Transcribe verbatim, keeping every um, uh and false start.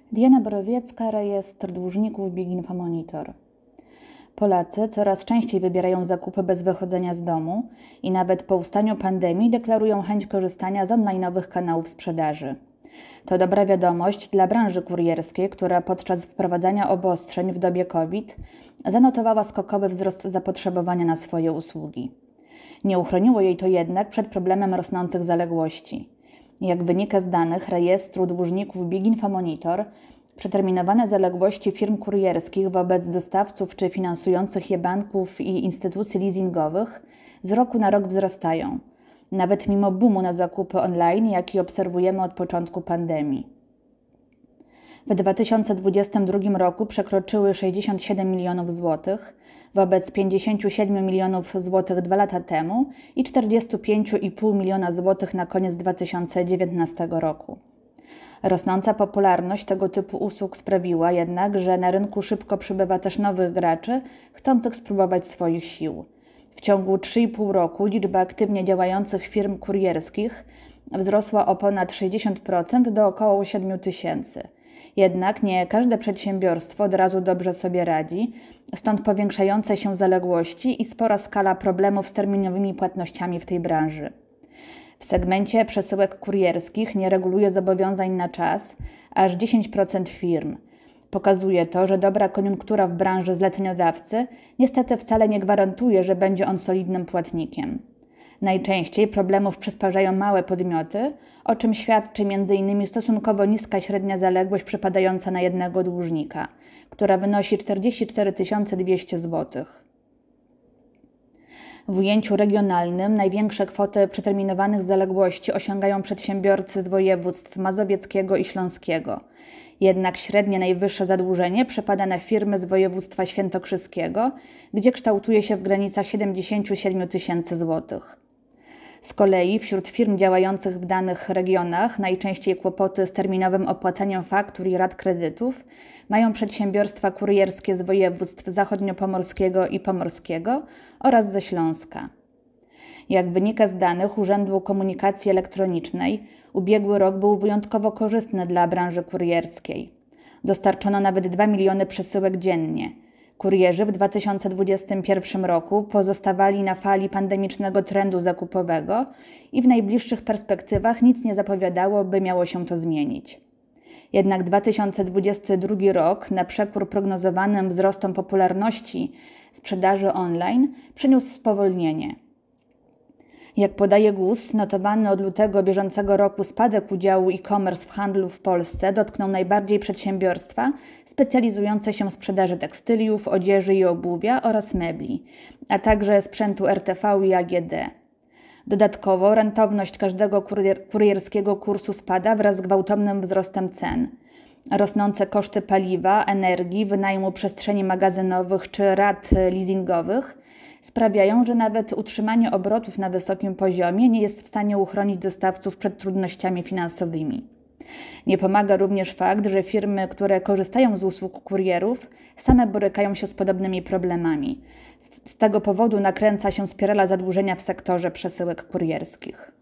Diana Borowiecka, rejestr dłużników Big Info Monitor. Polacy coraz częściej wybierają zakupy bez wychodzenia z domu i nawet po ustaniu pandemii deklarują chęć korzystania z online'owych kanałów sprzedaży. To dobra wiadomość dla branży kurierskiej, która podczas wprowadzania obostrzeń w dobie COVID zanotowała skokowy wzrost zapotrzebowania na swoje usługi. Nie uchroniło jej to jednak przed problemem rosnących zaległości. Jak wynika z danych rejestru dłużników Big Info Monitor, przeterminowane zaległości firm kurierskich wobec dostawców czy finansujących je banków i instytucji leasingowych z roku na rok wzrastają, nawet mimo boomu na zakupy online, jaki obserwujemy od początku pandemii. W dwa tysiące dwudziestym drugim roku przekroczyły sześćdziesiąt siedem milionów złotych wobec pięćdziesiąt siedem milionów złotych dwa lata temu i czterdzieści pięć i pół miliona złotych na koniec dwa tysiące dziewiętnastego roku. Rosnąca popularność tego typu usług sprawiła jednak, że na rynku szybko przybywa też nowych graczy chcących spróbować swoich sił. W ciągu trzy i pół roku liczba aktywnie działających firm kurierskich wzrosła o ponad sześćdziesiąt procent do około siedmiu tysięcy. Jednak nie każde przedsiębiorstwo od razu dobrze sobie radzi, stąd powiększające się zaległości i spora skala problemów z terminowymi płatnościami w tej branży. W segmencie przesyłek kurierskich nie reguluje zobowiązań na czas aż dziesięć procent firm. Pokazuje to, że dobra koniunktura w branży zleceniodawcy niestety wcale nie gwarantuje, że będzie on solidnym płatnikiem. Najczęściej problemów przysparzają małe podmioty, o czym świadczy między innymi stosunkowo niska średnia zaległość przypadająca na jednego dłużnika, która wynosi czterdzieści cztery tysiące dwieście złotych. W ujęciu regionalnym największe kwoty przeterminowanych zaległości osiągają przedsiębiorcy z województw mazowieckiego i śląskiego. Jednak średnie najwyższe zadłużenie przypada na firmy z województwa świętokrzyskiego, gdzie kształtuje się w granicach siedemdziesiąt siedem tysięcy złotych. Z kolei wśród firm działających w danych regionach najczęściej kłopoty z terminowym opłacaniem faktur i rat kredytów mają przedsiębiorstwa kurierskie z województw zachodniopomorskiego i pomorskiego oraz ze Śląska. Jak wynika z danych Urzędu Komunikacji Elektronicznej, ubiegły rok był wyjątkowo korzystny dla branży kurierskiej. Dostarczono nawet dwa miliony przesyłek dziennie. Kurierzy w dwa tysiące dwudziestym pierwszym roku pozostawali na fali pandemicznego trendu zakupowego i w najbliższych perspektywach nic nie zapowiadało, by miało się to zmienić. Jednak dwa tysiące dwudziesty drugi rok, na przekór prognozowanym wzrostom popularności sprzedaży online, przyniósł spowolnienie. Jak podaje G U S, notowany od lutego bieżącego roku spadek udziału e-commerce w handlu w Polsce dotknął najbardziej przedsiębiorstwa specjalizujące się w sprzedaży tekstyliów, odzieży i obuwia oraz mebli, a także sprzętu R T V i A G D. Dodatkowo rentowność każdego kurier- kurierskiego kursu spada wraz z gwałtownym wzrostem cen. Rosnące koszty paliwa, energii, wynajmu przestrzeni magazynowych czy rat leasingowych sprawiają, że nawet utrzymanie obrotów na wysokim poziomie nie jest w stanie uchronić dostawców przed trudnościami finansowymi. Nie pomaga również fakt, że firmy, które korzystają z usług kurierów, same borykają się z podobnymi problemami. Z tego powodu nakręca się spirala zadłużenia w sektorze przesyłek kurierskich.